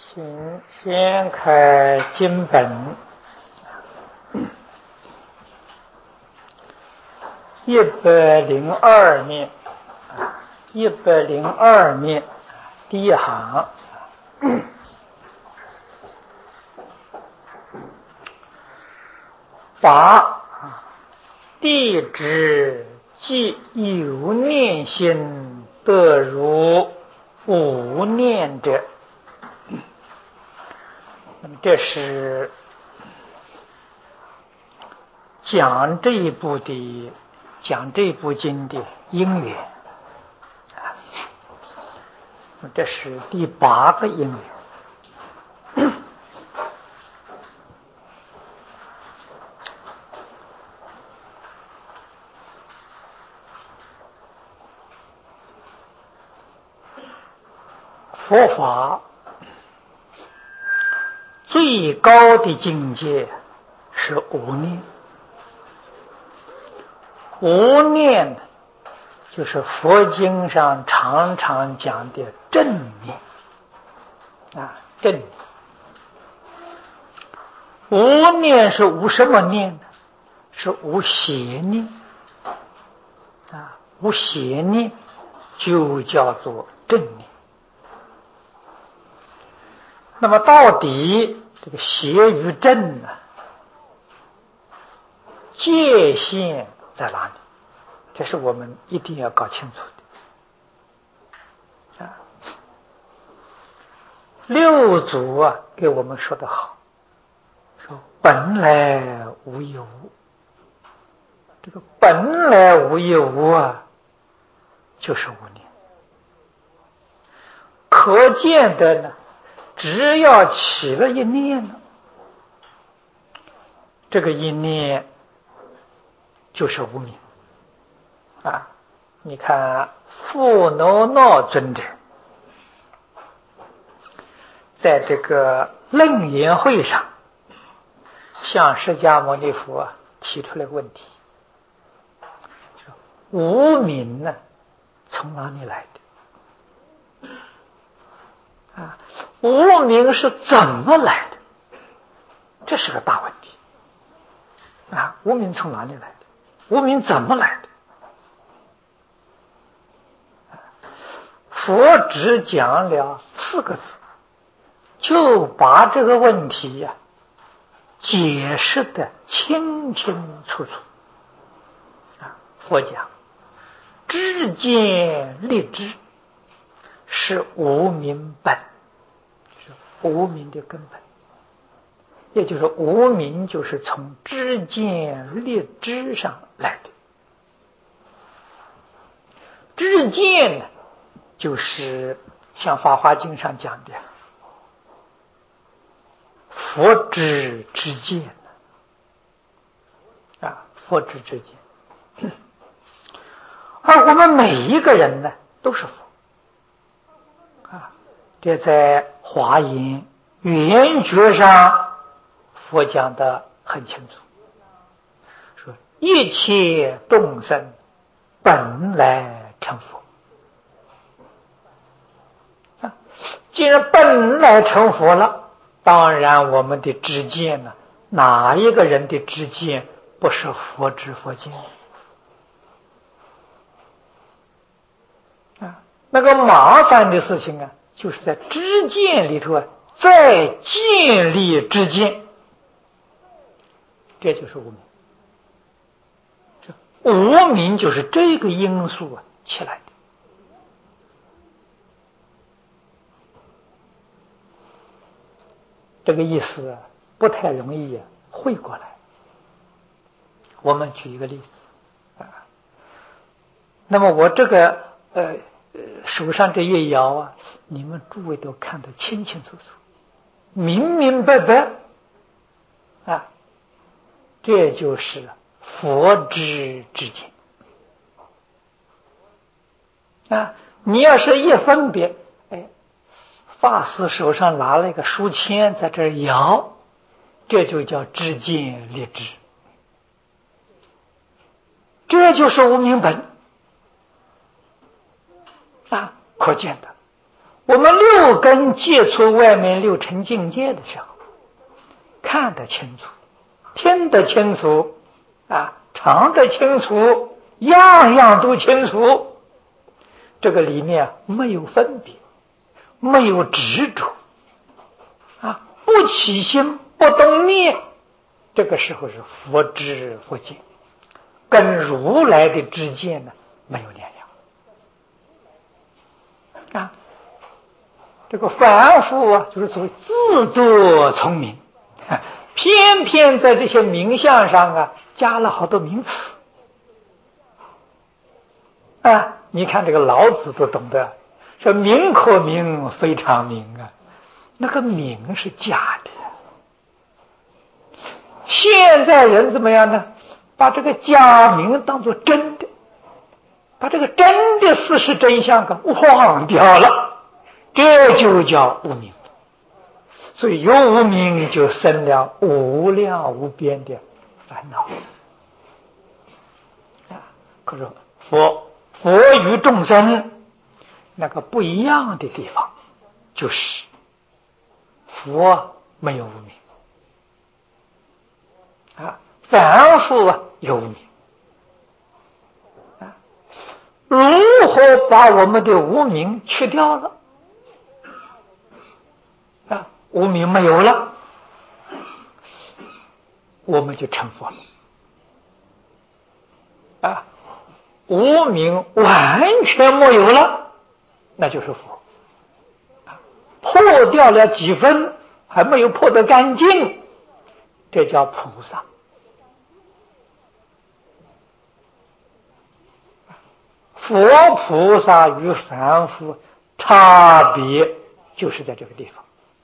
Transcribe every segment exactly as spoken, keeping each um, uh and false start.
请先开经本，一百零二面，一百零二面，第一行。八地支即有念心得如无念者。那么这是讲这一部的讲这一部经的因缘啊，这是第八个因缘。佛法最高的境界是无念，无念就是佛经上常常讲的正念啊，正念。无念是无什么念呢？是无邪念啊，无邪念就叫做正念。那么到底这个邪与正呢，界限在哪里？这是我们一定要搞清楚的啊。六祖啊给我们说得好，说本来无一物。这个本来无一物啊，就是无念。可见的呢，只要起了一念呢，这个一念就是无明啊。你看富耨耨尊者在这个楞严会上向释迦牟尼佛、啊、提出了个问题，说无明呢从哪里来的啊？无明是怎么来的？这是个大问题啊！无明从哪里来的？无明怎么来的？佛只讲了四个字，就把这个问题呀、啊、解释得清清楚楚啊！佛讲知见立知是无明本，无明的根本，也就是无明就是从知见立知上来的。知见呢，就是像《法华经》上讲的佛知知见啊，佛知知见。而我们每一个人呢，都是佛啊，这在华严圆觉上佛讲得很清楚，说一切众生本来成佛啊。既然本来成佛了，当然我们的知见呢，哪一个人的知见不是佛知佛见啊？那个麻烦的事情啊，就是在知见里头啊再建立知见，这就是无明。这无明就是这个因素啊起来的。这个意思啊不太容易啊会过来。我们举一个例子啊，那么我这个呃手上这月爻啊，你们诸位都看得清清楚楚，明明白白啊，这就是佛知知见啊。你要是一分别，哎，法师手上拿了一个书签在这儿摇，这就叫知见立知，这就是无明本啊。可见的我们六根接触外面六尘境界的时候，看得清楚，听得清楚，啊，尝得清楚，样样都清楚。这个里面没有分别，没有执着，啊，不起心，不动念，这个时候是佛知佛见，跟如来的知见呢没有两样。啊，这个凡夫啊，就是所谓自作聪明，偏偏在这些名相上啊加了好多名词。啊，你看这个老子都懂得，说名可名，非常名啊，那个名是假的。现在人怎么样呢？把这个假名当作真的，把这个真的事实真相给忘掉了，这就叫无明。所以有无明就生了无量无边的烦恼。啊，可是佛佛与众生那个不一样的地方，就是佛没有无明，啊，凡夫啊有无明。啊，如何把我们的无明去掉了？啊，无明没有了，我们就成佛了。啊，无明完全没有了，那就是佛。啊，破掉了几分，还没有破得干净，这叫菩萨。佛菩萨与凡夫差别就是在这个地方。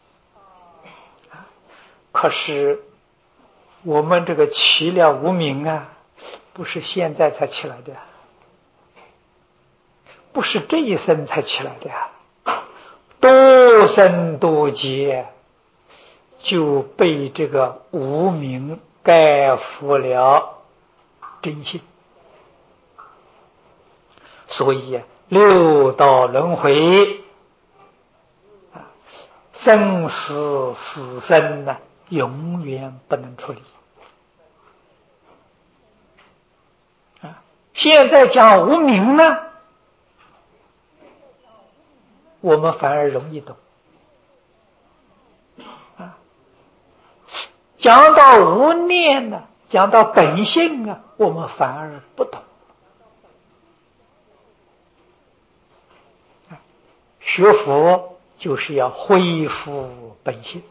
可是我们这个起了无明啊，不是现在才起来的，不是这一生才起来的，多生多劫就被这个无明盖覆了真心。所以六道轮回，生死死生呢，永远不能处理。啊，现在讲无明呢，我们反而容易懂。啊，讲到无念呢，讲到本性啊，我们反而不懂。学佛就是要恢复本性，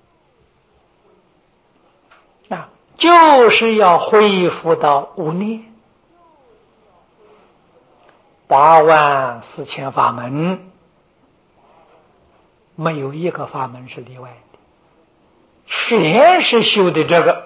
啊，就是要恢复到无念。八万四千法门，没有一个法门是例外的，全是修的这个。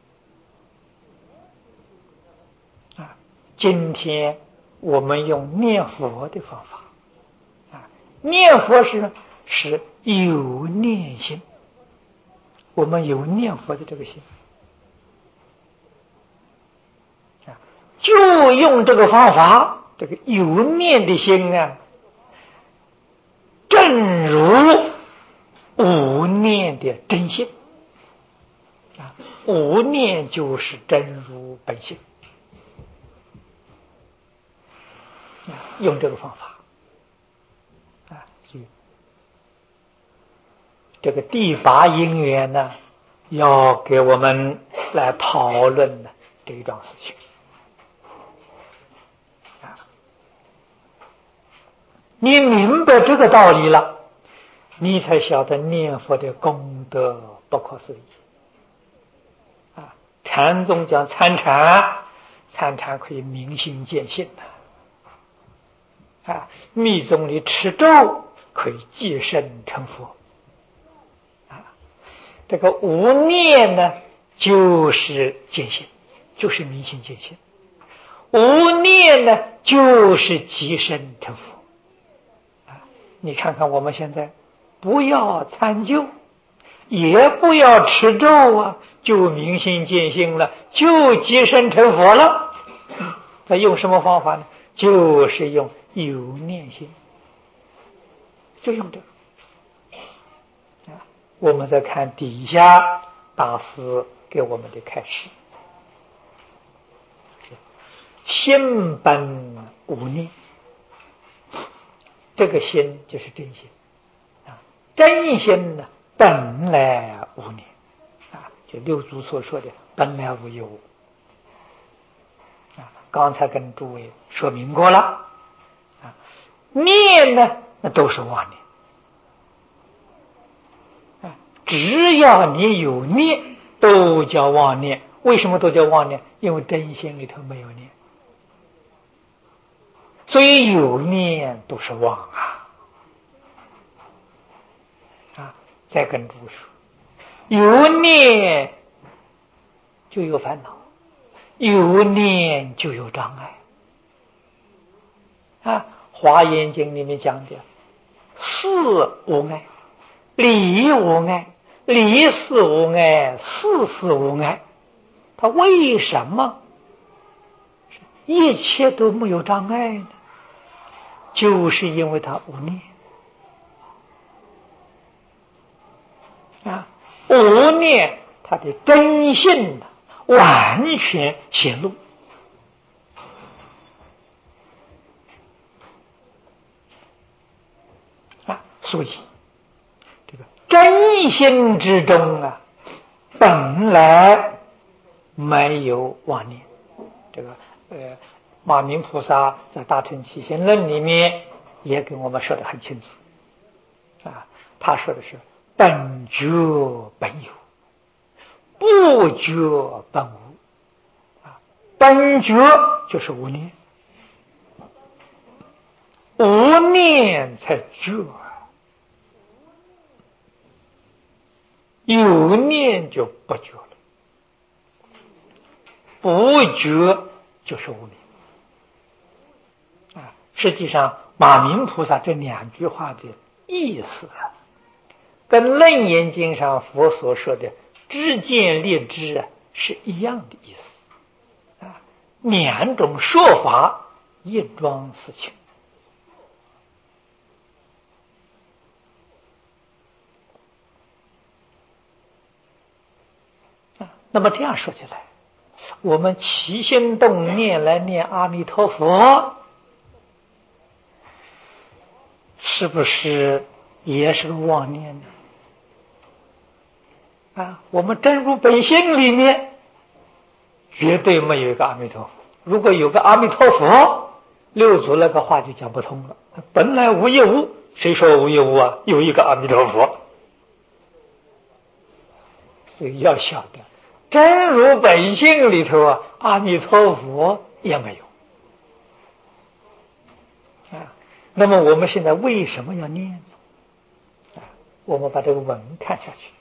啊，今天我们用念佛的方法。念佛是是有念心，我们有念佛的这个心，就用这个方法，这个有念的心啊，正如无念的真心啊，无念就是真如本性，用这个方法。这个第八因缘呢，要给我们来讨论的这一桩事情。啊，你明白这个道理了，你才晓得念佛的功德不可思议。啊，禅宗讲参禅，参禅可以明心见性的。啊，密宗里持咒可以即身成佛。这个无念呢，就是见性，就是明心见性；无念呢，就是即身成佛。啊，你看看我们现在，不要参究，也不要持咒啊，就明心见性了，就即身成佛了。他用什么方法呢？就是用有念心。 就用这个。啊，我们再看底下大师给我们的开示：心本无念，这个心就是真心啊，真心呢本来无念啊，就六祖所说的本来无一物啊。刚才跟诸位说明过了啊，念呢那都是妄念啊，只要你有念都叫妄念。为什么都叫妄念？因为真心里头没有念，所以有念都是妄啊。啊，再跟诸位说，有念就有烦恼，有念就有障碍啊。华严经里面讲的事无碍，理无碍，理事无碍，事事无碍。他为什么一切都没有障碍呢？就是因为他无念啊，无念他的真性完全显露啊，所以这个真心之中啊，本来没有妄念。这个呃，马明菩萨在《大乘起信论》里面也跟我们说得很清楚啊，他说的是本觉本有，不觉本无啊。本觉就是无念，无念才觉，有念就不觉了，不觉就是无念啊。实际上马明菩萨这两句话的意思啊，跟楞严经上佛所说的知见立知啊是一样的意思啊，两种说法一桩事情啊。那么这样说起来，我们起心动念来念阿弥陀佛，是不是也是个妄念呢？啊，我们真如本性里面绝对没有一个阿弥陀佛。如果有个阿弥陀佛，六祖那个话就讲不通了。本来无一物，谁说无一物啊？有一个阿弥陀佛。所以要晓得，真如本性里头啊，阿弥陀佛也没有啊。那么我们现在为什么要念呢？啊，我们把这个文看下去。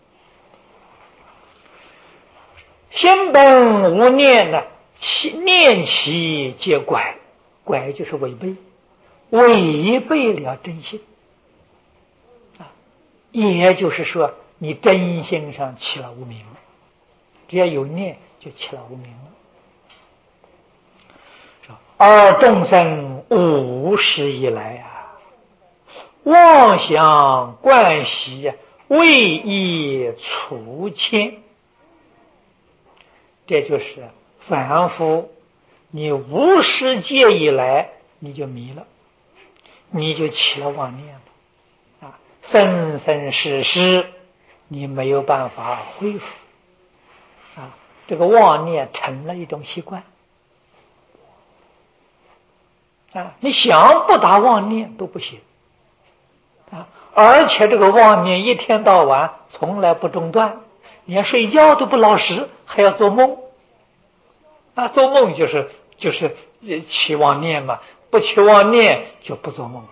心本无念呢，其念其皆拐，拐就是违背，违背了真心啊。也就是说，你真心上起了无明了，只要有念就起了无明了。而众生无始以来啊，妄想惯习未易除迁。这就是凡夫，你无始界以来你就迷了，你就起了妄念了啊，生生世世你没有办法恢复啊，这个妄念成了一种习惯啊，你想不打妄念都不行啊，而且这个妄念一天到晚从来不中断，连睡觉都不老实，还要做梦啊！做梦就是就是起妄念嘛，不起妄念就不做梦了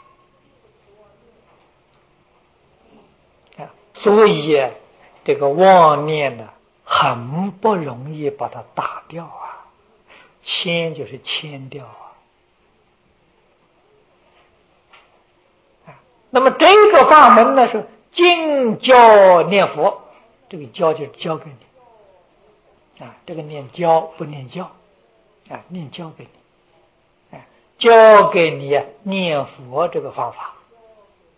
啊！所以这个妄念呢，很不容易把它打掉啊，牵就是牵掉啊！啊，那么这个法门呢是经教念佛，这个教就是教给你。啊，这个念教不念教啊，念教给你啊，教给你念佛这个方法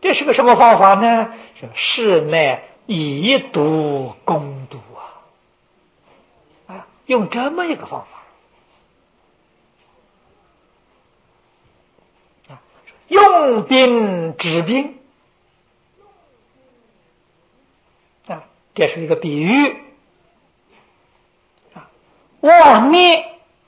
这是个什么方法呢？是乃以毒攻毒啊！啊，用这么一个方法啊，用兵治兵啊，这是一个比喻啊。妄念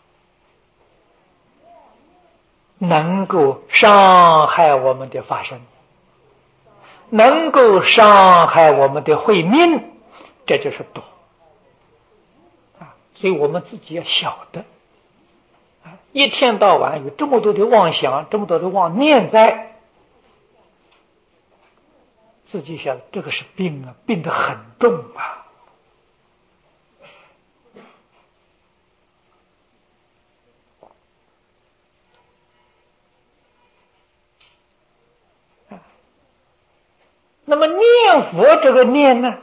能够伤害我们的法身，能够伤害我们的慧命，这就是毒啊！所以我们自己要晓得啊，一天到晚有这么多的妄想，这么多的妄念在，自己晓得这个是病啊，病得很重啊。那么念佛这个念呢，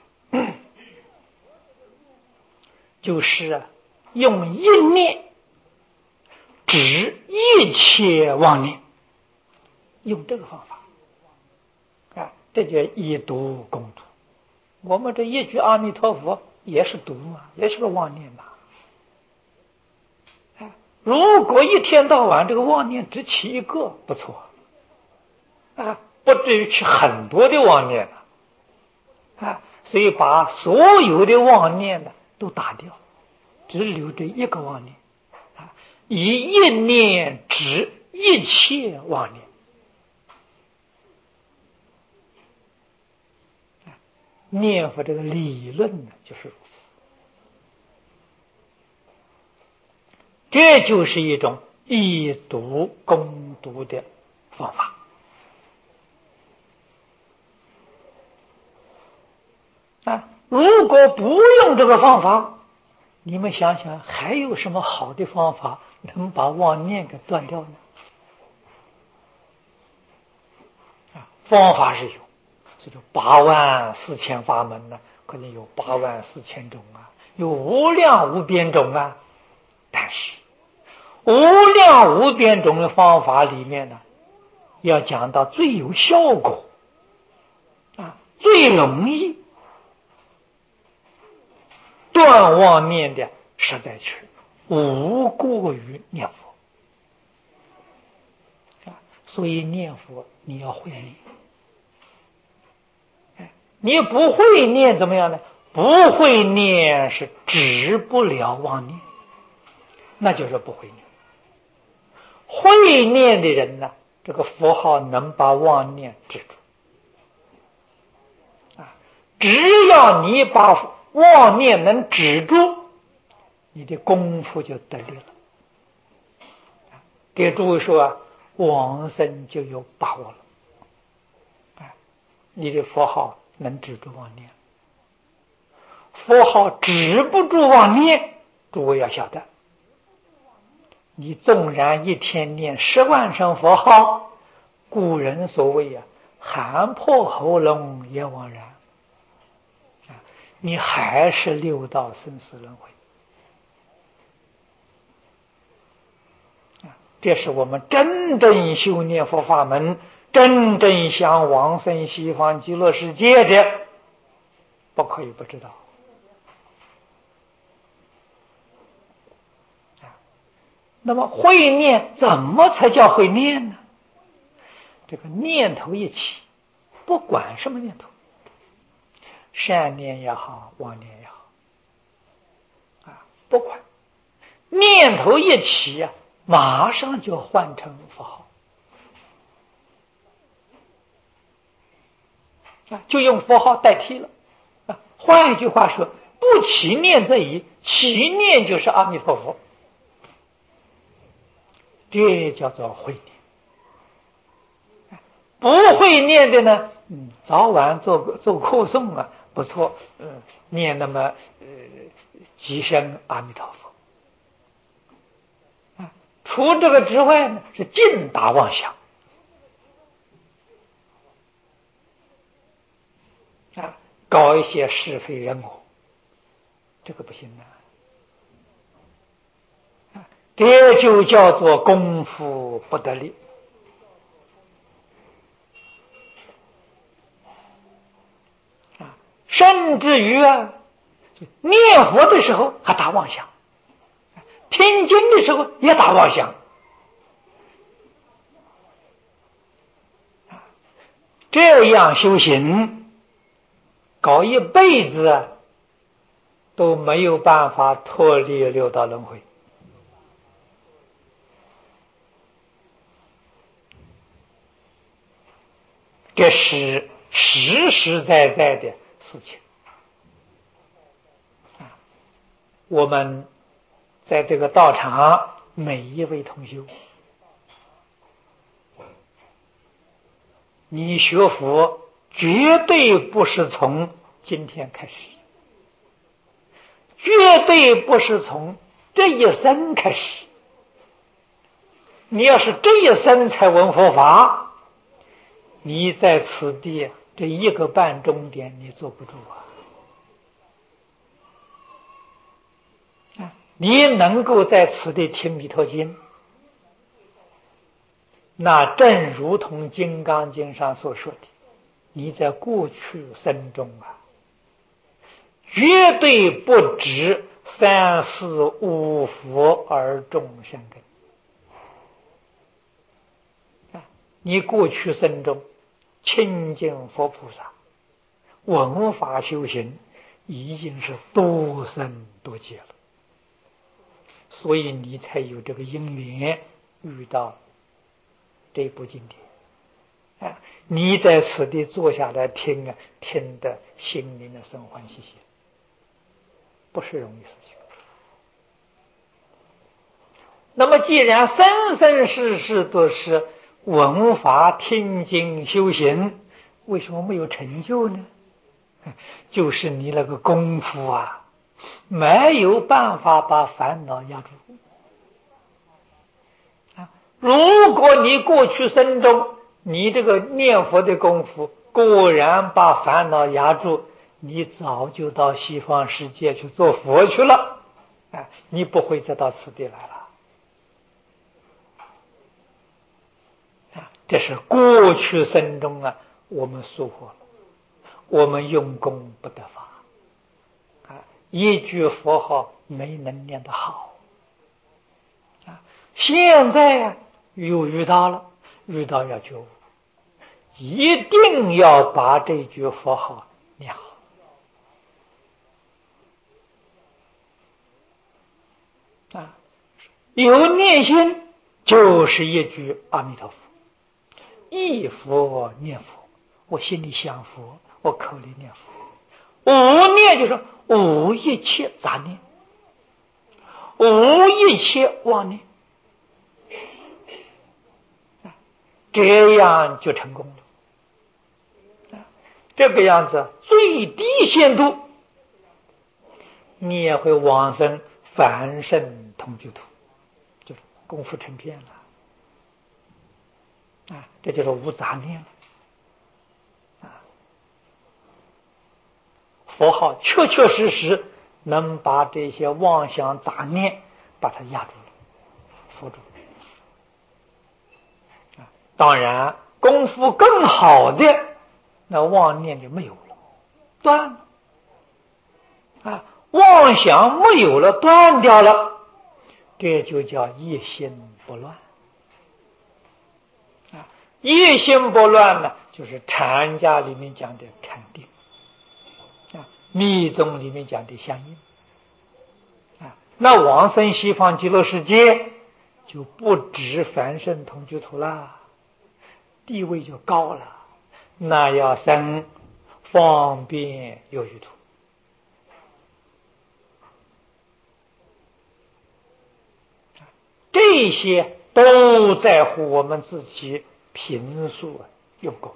就是啊，用一念止一切妄念，用这个方法啊，这叫以毒攻毒。我们这一句阿弥陀佛也是毒嘛，也是个妄念嘛。啊，如果一天到晚这个妄念只起一个，不错啊，不至于起很多的妄念了啊。所以把所有的妄念呢都打掉，只留着一个妄念啊，以一念止一切妄念。念佛这个理论呢，就是如此。这就是一种以毒攻毒的方法啊！如果不用这个方法，你们想想，还有什么好的方法能把妄念给断掉呢？啊，方法是有，这就八万四千法门呢，可能有八万四千种啊，有无量无边种啊。但是无量无边种的方法里面呢，要讲到最有效果啊，最容易断妄念的，实在是无过于念佛啊。所以念佛你要会念，你不会念怎么样呢？不会念是止不了妄念，那就是不会念。会念的人呢，这个佛号能把妄念止住啊！只要你把妄念能止住，你的功夫就得力了。给诸位说啊，往生就有把握了啊！你的佛号能止住妄念，佛号止不住妄念，诸位要晓得，你纵然一天念十万声佛号，古人所谓啊，喊破喉咙也枉然啊，你还是六道生死轮回啊！这是我们真正修念佛法门，真正想往生西方极乐世界的，不可以不知道。那么会念怎么才叫会念呢？这个念头一起，不管什么念头，善念也好，妄念也好啊，不管念头一起啊，马上就换成佛号啊，就用佛号代替了啊。换一句话说，不起念则已，起念就是阿弥陀佛，这叫做会念。不会念的呢，嗯，早晚做做课诵啊，不错，嗯，念那么呃几声阿弥陀佛啊。除这个之外呢，是尽打妄想啊，搞一些是非人我，这个不行啊，这就叫做功夫不得力。 甚至于啊，念佛的时候还打妄想，听经的时候也打妄想，这样修行搞一辈子啊，都没有办法脱离六道轮回。这是实实在在的事情。我们在这个道场每一位同修，你学佛绝对不是从今天开始，绝对不是从这一生开始。你要是这一生才闻佛法，你在此地这一个半钟点你坐不住啊！你能够在此地听弥陀经，那正如同《金刚经》上所说的，你在过去生中啊，绝对不止三世五福而众生根。你过去生中亲近佛菩萨，闻法修行，已经是多生多劫了，所以你才有这个因缘遇到这部经典啊！你在此地坐下来听啊，听得心灵的生欢喜喜，不是容易事情。那么既然生生世世都是闻法听经修行，为什么没有成就呢？就是你那个功夫啊，没有办法把烦恼压住。如果你过去生中你这个念佛的功夫果然把烦恼压住，你早就到西方世界去做佛去了，你不会再到此地来了。这是过去生中啊，我们疏忽了，我们用功不得法啊，一句佛号没能念得好啊。现在啊又遇到了，遇到要觉悟，一定要把这句佛号念好啊。有念心就是一句阿弥陀佛，忆佛念佛，我心里想佛，我口里念佛。无念就是无一切杂念，无一切妄念，这样就成功了。这个样子最低限度你也会往生凡圣同居土，就是功夫成片了啊，这就是无杂念了啊。佛号确确实实能把这些妄想杂念把它压住了，扶住啊。当然功夫更好的，那妄念就没有了，断了啊。妄想没有了，断掉了，这就叫一心不乱啊。一心不乱呢，就是禅家里面讲的禅定啊，密宗里面讲的相应啊。那往生西方极乐世界就不止凡圣同居土啦，地位就高了，那要生方便有余土。这些都在乎我们自己平素用功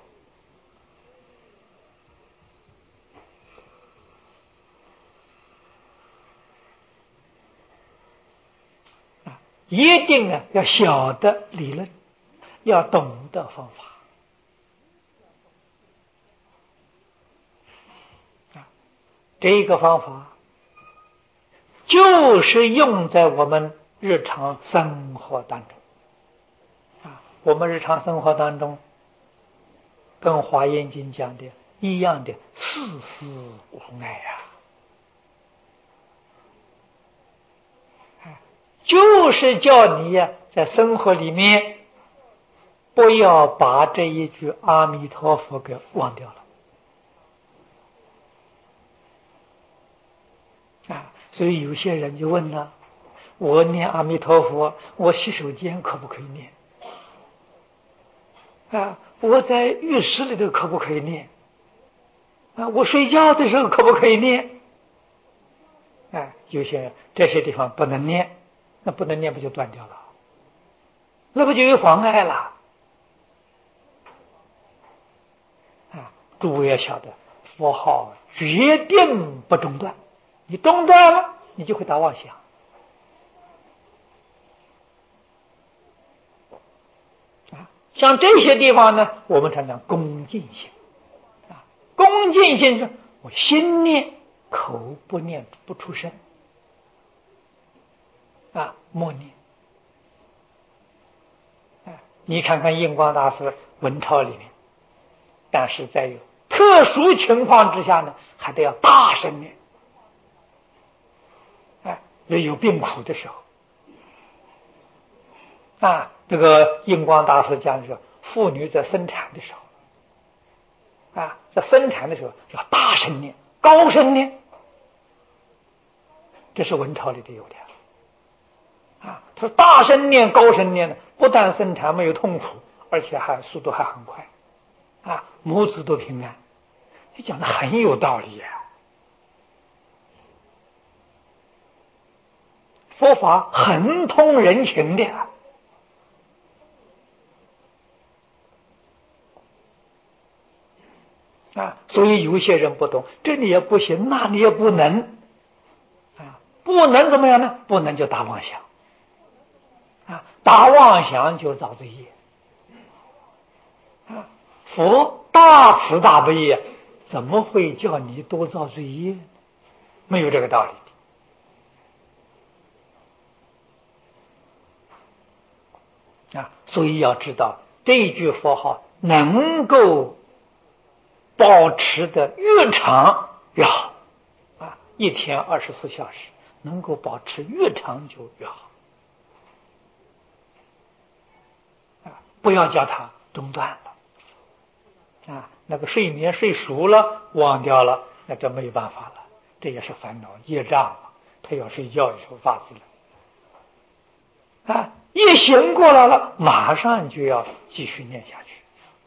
啊，一定呢要晓得理论，要懂得方法啊。这个方法就是用在我们日常生活当中啊。我们日常生活当中跟华严经讲的一样的事事无碍呀、啊，就是叫你呀、啊，在生活里面不要把这一句阿弥陀佛给忘掉了啊。所以有些人就问了，我念阿弥陀佛，我洗手间可不可以念啊？我在浴室里头可不可以念啊？我睡觉的时候可不可以念啊？有些人这些地方不能念，那不能念不就断掉了？那不就有妨碍了啊？诸位要晓得，佛号决定不中断，你中断了，你就会打妄想啊。像这些地方呢，我们常讲恭敬心啊，恭敬心是我心念口不念不出声啊，默念啊。你看看印光大师文钞里面，但是在有特殊情况之下呢，还得要大声念啊，也有病苦的时候啊。这个印光大师讲说，妇女在生产的时候啊，在生产的时候要大声念、高声念，这是文钞里头有的啊。他说大声念、高声念呢，不但生产没有痛苦，而且还速度还很快啊，母子都平安。你讲的很有道理呀、啊，佛法很通人情的啊，所以有些人不懂，这里也不行，那里也不能啊，不能怎么样呢？不能就打妄想啊，打妄想就造罪业啊。佛大慈大悲呀，怎么会叫你多造罪业？没有这个道理的啊。所以要知道，这句佛号能够保持的越长越好啊，一天二十四小时能够保持越长就越好啊，不要叫它中断了啊。那个睡眠睡熟了忘掉了，那这没有办法了，这也是烦恼业障啊。他要睡觉的时候发自了啊，一醒过来了，马上就要继续念下去。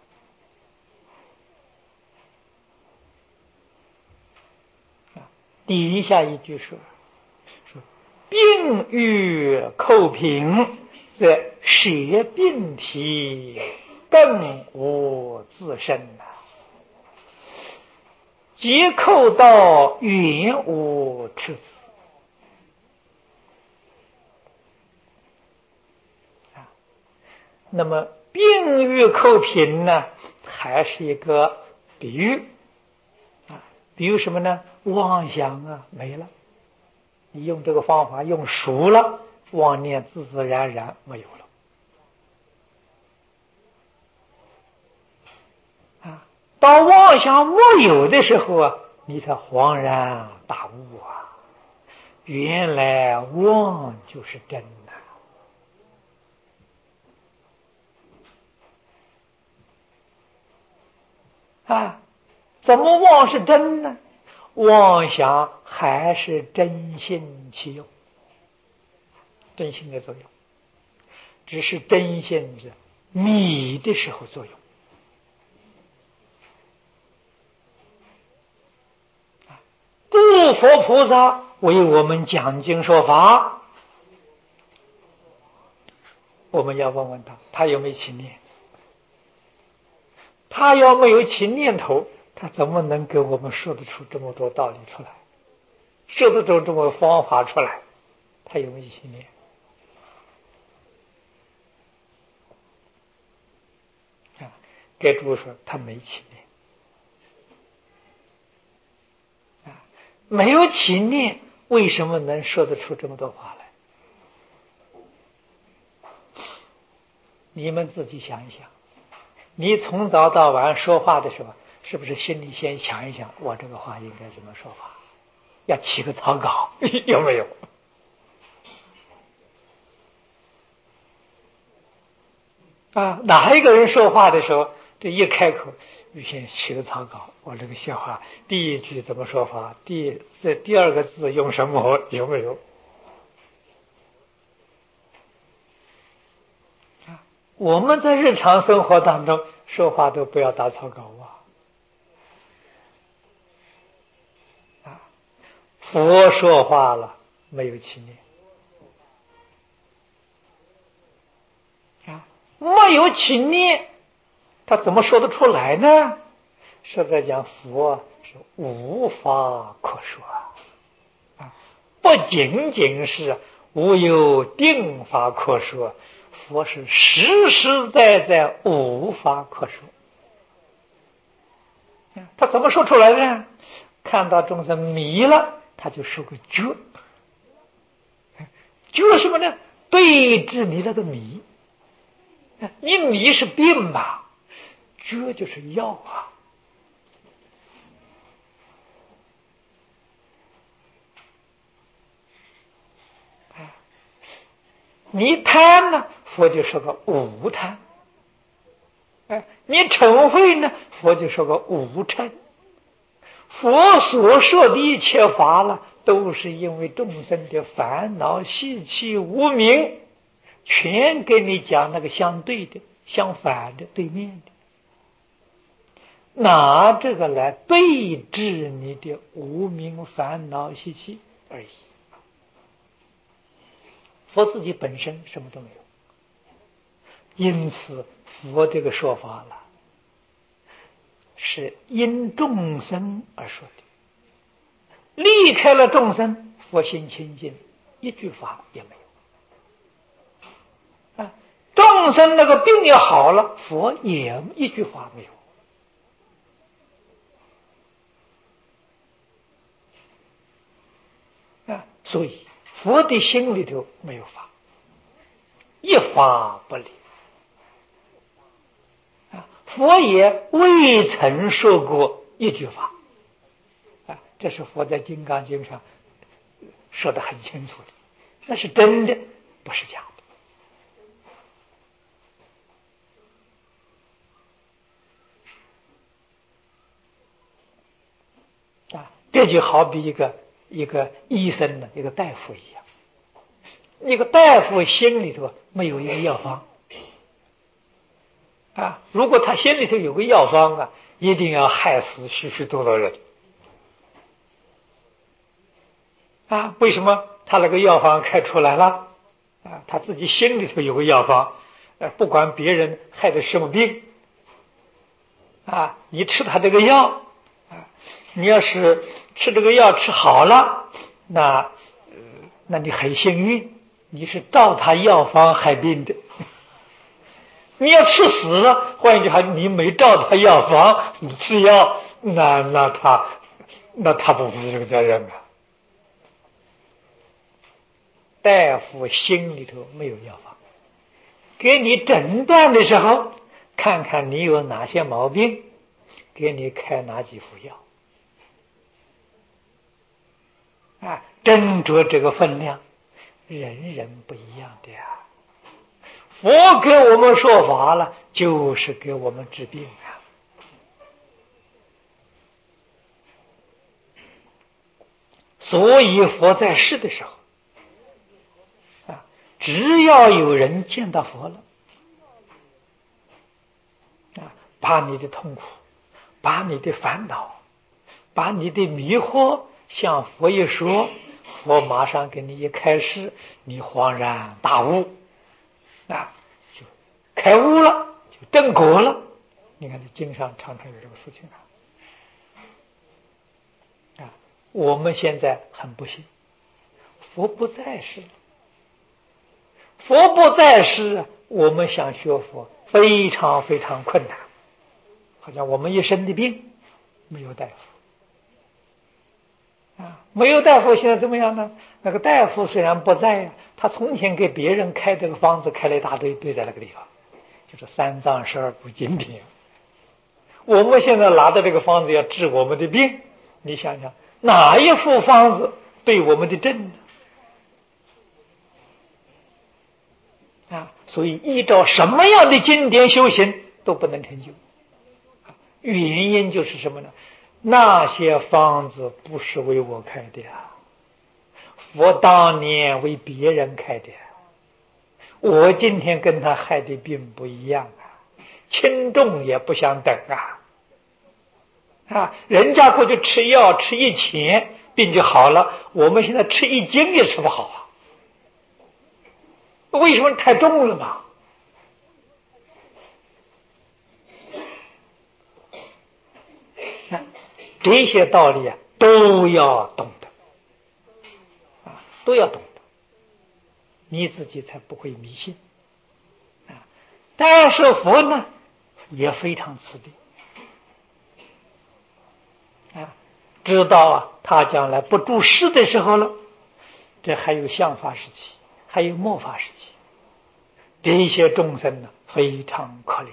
底下一句说说病愈叩平，则邪病体更无自身呐、啊，即叩到云无赤子啊。那么病愈叩平呢，还是一个比喻啊，比喻什么呢？妄想啊没了，你用这个方法用熟了，妄念自自然然没有了啊。当妄想没有的时候啊，你才恍然大悟啊，原来妄就是真的啊。怎么妄是真呢？妄想还是真心起用，真心的作用，只是真心是迷的时候作用。诸佛菩萨为我们讲经说法，我们要问问他，他有没有起念？他要没有起念头，他怎么能给我们说得出这么多道理出来，说得出这么方法出来？他有没有起念？啊，该诸位说他没起念啊，没有起念，为什么能说得出这么多话来？你们自己想一想，你从早到晚说话的时候， 是不是心里先想一想，我这个话应该怎么说法？要起个草稿，有没有？啊，哪一个人说话的时候，这一开口，预先起个草稿，我这个笑话第一句怎么说法？第这第二个字用什么？有没有？啊，我们在日常生活当中说话都不要打草稿啊！啊，佛说话了，没有起念。没有起念，他怎么说得出来呢？是在讲佛是无法可说啊，不仅仅是无有定法可说，佛是实实在在无法可说。他怎么说出来呢？看到众生迷了，他就说个觉，觉什么呢？对治你那个迷。你迷是病吧，觉就是药啊。你贪呢，佛就说个无贪；哎，你嗔恚呢，佛就说个无嗔。佛所说的一切法了，都是因为众生的烦恼习气无明，全给你讲那个相对的、相反的、对面的，拿这个来对治你的无明烦恼习气而已。佛自己本身什么都没有，因此佛这个说法了，是因众生而说的。离开了众生，佛心清净，一句法也没有。啊，众生那个病也好了，佛也一句话没有。啊，所以佛的心里头没有法，一法不离。啊，佛也未曾说过一句法。啊，这是佛在《金刚经》上说得很清楚的，那是真的，不是假的。啊，这就好比一个一个医生呢，一个大夫一样。一个大夫心里头没有一个药方啊，如果他心里头有个药方啊，一定要害死许许多多人啊！为什么他那个药方开出来了啊？他自己心里头有个药方，呃，不管别人害的什么病啊，你吃他这个药啊，你要是吃这个药吃好了，那呃，那你很幸运，你是照他药方害病的。你要吃死了，换一句话，你没照他药方，你吃药，那那他那他不负这个责任啊。大夫心里头没有药方，给你诊断的时候，看看你有哪些毛病，给你开哪几副药啊，斟酌这个分量，人人不一样的呀。佛给我们说法了，就是给我们治病啊。所以佛在世的时候啊，只要有人见到佛了啊，把你的痛苦，把你的烦恼，把你的迷惑向佛一说，佛马上给你一开示，你恍然大悟啊，就开悟了，就正果了。你看这经上常常有这个事情啊。啊，我们现在很不幸，佛不在世，佛不在世，我们想学佛非常非常困难，好像我们一身的病没有大夫啊，没有大夫，现在怎么样呢？那个大夫虽然不在呀，他从前给别人开这个方子开了一大堆，堆在那个地方，就是三藏十二部经典。 我们现在拿的这个方子要治我们的病，你想想哪一副方子对我们的症呢？啊，所以依照什么样的经典修行都不能成就。原因就是什么呢？那些方子不是为我开的啊，佛当年为别人开的，我今天跟他害的并不一样啊，轻重也不相等啊。啊，人家过去吃药吃一钱病就好了，我们现在吃一斤也吃不好啊。为什么？太重了嘛。这些道理啊都要懂得啊，都要懂得，你自己才不会迷信啊。但是佛呢也非常慈悲啊，知道啊他将来不住世的时候了，这还有相法时期，还有末法时期，这些众生呢非常可怜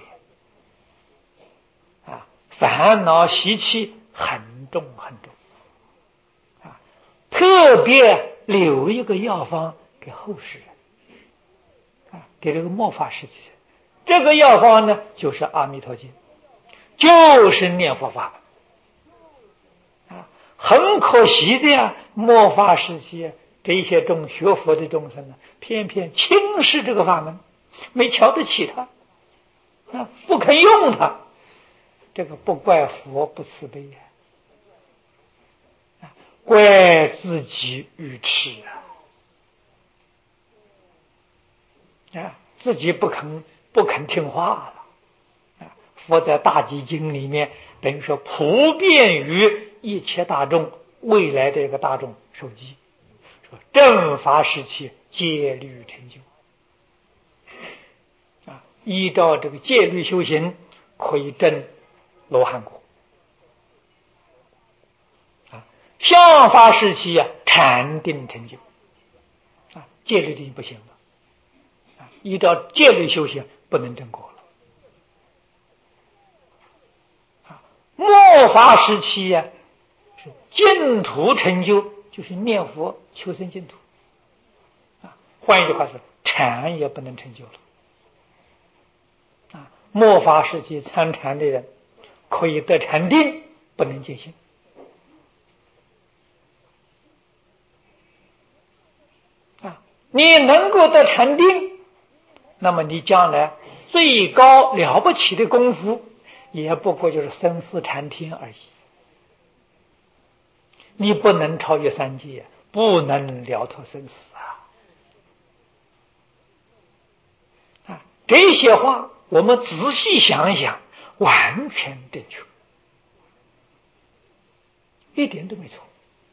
啊，烦恼习气很重很重啊，特别留一个药方给后世人啊，给这个末法时期人。这个药方呢就是阿弥陀经，就是念佛法门啊。很可惜的呀，末法时期这些众学佛的众生呢，偏偏轻视这个法门，没瞧得起他啊，不肯用它。这个不怪佛不慈悲呀，啊，怪自己愚痴啊，啊，自己不肯不肯听话了啊。佛在大集经里面等于说普遍于一切大众，未来的一个大众受记，说正法时期戒律成就啊，依照这个戒律修行可以证罗汉果啊。相法时期啊禅定成就啊，戒律定不行了啊，依照戒律修行不能证果了啊。末法时期呀、啊、是净土成就，就是念佛求生净土啊。换一句话说，禅也不能成就了啊。末法时期参禅的人可以得禅定，不能见性啊。你能够得禅定，那么你将来最高了不起的功夫也不过就是生死禅天而已，你不能超越三界，不能了脱生死啊！啊，这些话我们仔细想一想，完全正确，一点都没错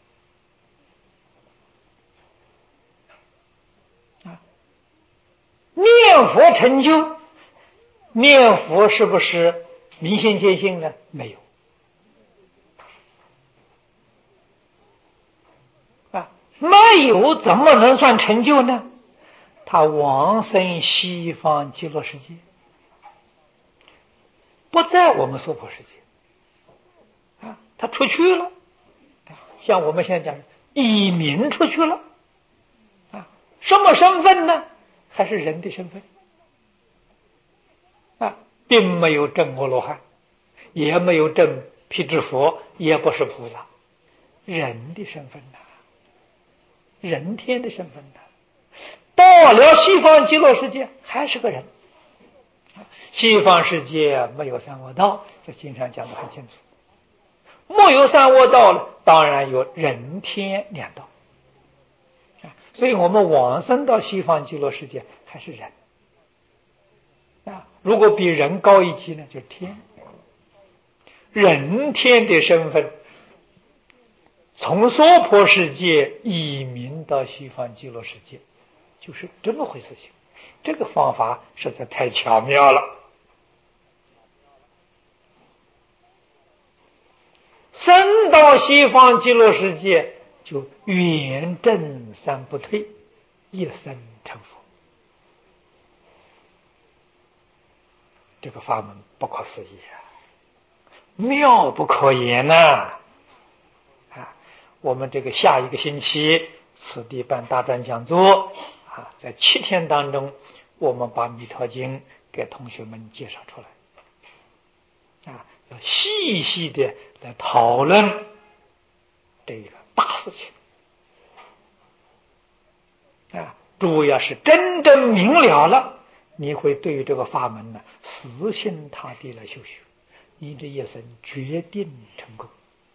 啊！念佛成就，念佛是不是明心见性呢？没有啊，没有怎么能算成就呢？他往生西方极乐世界，不在我们娑婆世界啊，他出去了，像我们现在讲移民出去了啊，什么身份呢？还是人的身份啊，并没有证阿罗汉，也没有证辟支佛，也不是菩萨，人的身份呐、啊，人天的身份呐、啊。到了西方极乐世界还是个人，西方世界没有三恶道，这经常讲得很清楚。没有三恶道了，当然有人天两道，所以我们往生到西方极乐世界还是人啊。如果比人高一级呢，就是天。人天的身份，从娑婆世界移民到西方极乐世界，就是这么回事情。这个方法实在太巧妙了。生到西方极乐世界，就远证三不退，一生成佛。这个法门不可思议啊！ 妙不可言呐！啊，我们这个下一个星期此地办大专讲座啊，在七天当中，我们把《弥陀经》给同学们介绍出来，啊，要细细的来讨论这一个大事情啊。主要是真正明了了，你会对于这个法门呢，死心塌地来修学，你这一生决定成功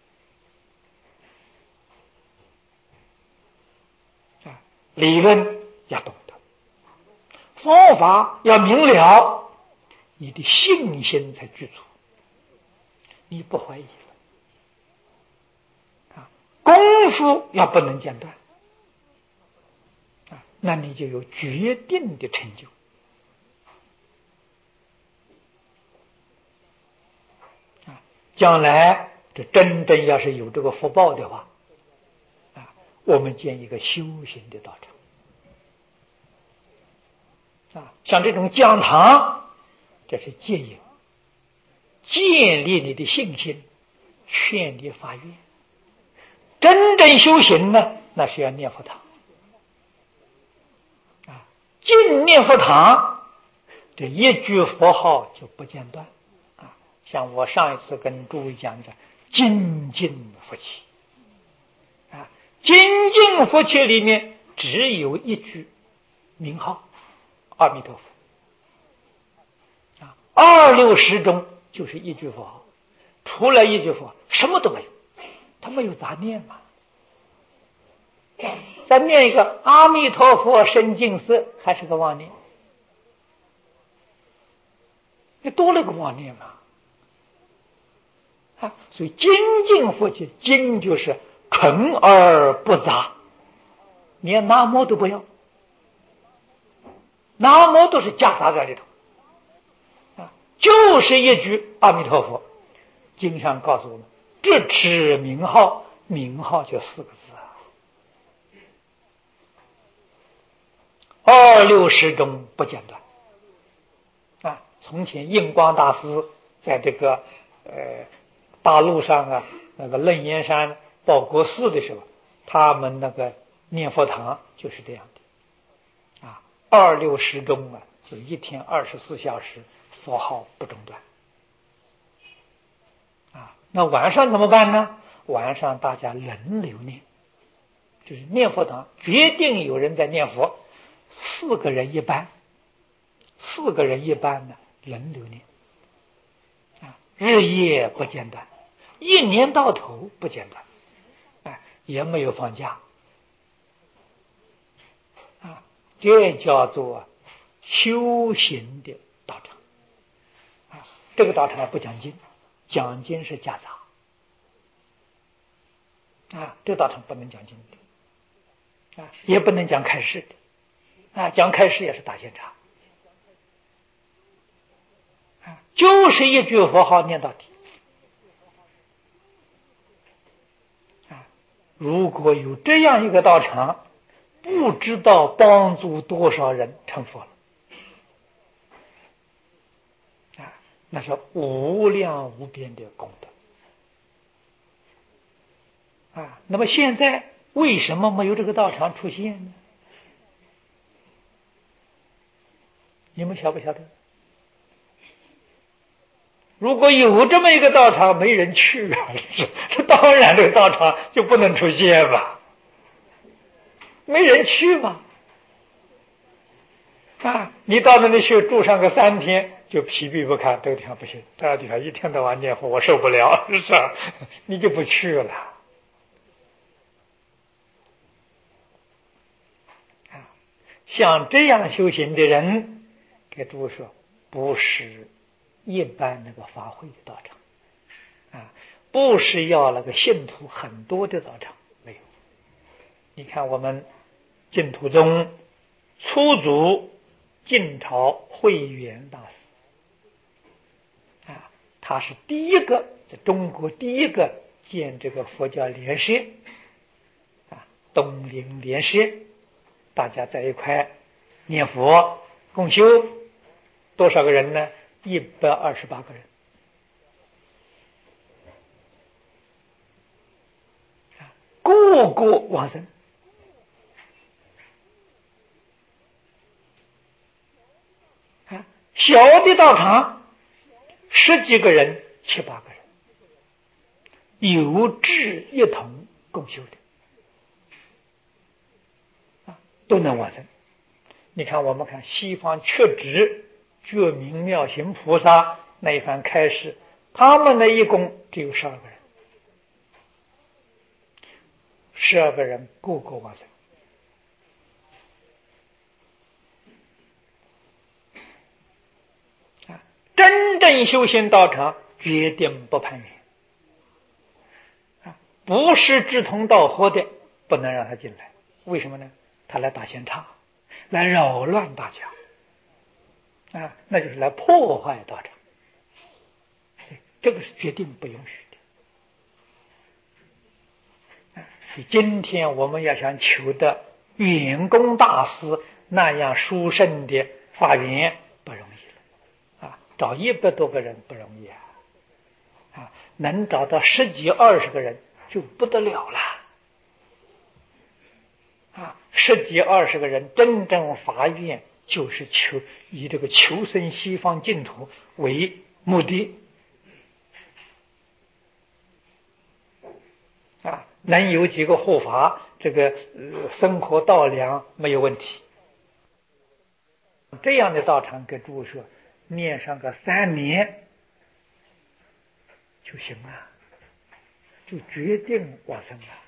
啊！理论要懂得，方法要明了，你的信心才具足，你不怀疑了啊！功夫要不能间断啊，那你就有决定的成就啊！将来这真正要是有这个福报的话啊，我们建一个修行的道场啊，像这种讲堂，这是戒引，建立你的信心，劝你发愿。真正修行呢，那是要念佛堂啊，进念佛堂，这一句佛号就不间断啊。像我上一次跟诸位讲的精进佛起啊，精进佛起里面只有一句名号阿弥陀佛啊，二六十中就是一句佛号，除了一句佛号什么都没有，他没有杂念嘛。再念一个阿弥陀佛深净色，还是个妄念，你多了个妄念嘛啊！所以精进佛起，精就是纯而不杂，连南无都不要，南无都是夹杂在里头啊，就是一句阿弥陀佛。经上告诉我们，这持名号，名号就四个字啊，二六十中不间断啊。从前印光大师在这个呃大陆上啊，那个楞严山报国寺的时候，他们那个念佛堂就是这样的啊，二六十中啊，就一天二十四小时佛号不中断啊。那晚上怎么办呢？晚上大家轮流念，就是念佛堂决定有人在念佛，四个人一班，四个人一班呢，轮流念啊，日夜不间断，一年到头不间断，啊，也没有放假啊，这叫做修行的道场啊。这个道场不讲经，讲经是夹杂啊，这个道场不能讲经的啊，也不能讲开示的啊，讲开示也是打闲岔啊，就是一句佛号念到底啊。如果有这样一个道场，不知道帮助多少人成佛了啊，那是无量无边的功德啊。那么现在为什么没有这个道场出现呢？你们晓不晓得？如果有这么一个道场，没人去啊，这当然这个道场就不能出现吧？没人去嘛啊！你到那里去住上个三天，就疲惫不堪，这个地方不行，这个地方一天到晚念佛，我受不了，是吧？你就不去了啊！像这样修行的人，给诸位说，不是一般那个法会的道场啊，不是要那个信徒很多的道场，没有。你看我们净土宗初祖晋朝慧远大师啊，他是第一个在中国第一个建这个佛教莲社啊，东林莲社，大家在一块念佛共修，多少个人呢？一百二十八个人个个往生。啊，小的道场十几个人、七八个人，有志一同共修的，啊，都能往生。你看，我们看西方确指觉明妙行菩萨那一番开示，他们的一共只有十二个人，十二个人个个往生。啊，真正修行道场决定不攀缘，啊，不是志同道合的不能让他进来。为什么呢？他来打闲岔，来扰乱大家。啊，那就是来破坏道场，这个是决定不允许的。啊，所以今天我们要想求得圆公大师那样殊胜的法缘，不容易了。啊，找一百多个人不容易啊，啊，能找到十几二十个人就不得了了。啊，十几二十个人真正发愿，就是求以这个求生西方净土为目的。啊，能有几个护法，这个、呃、生活道良没有问题。这样的道场给诸位说，念上个三年就行了，就决定往生了。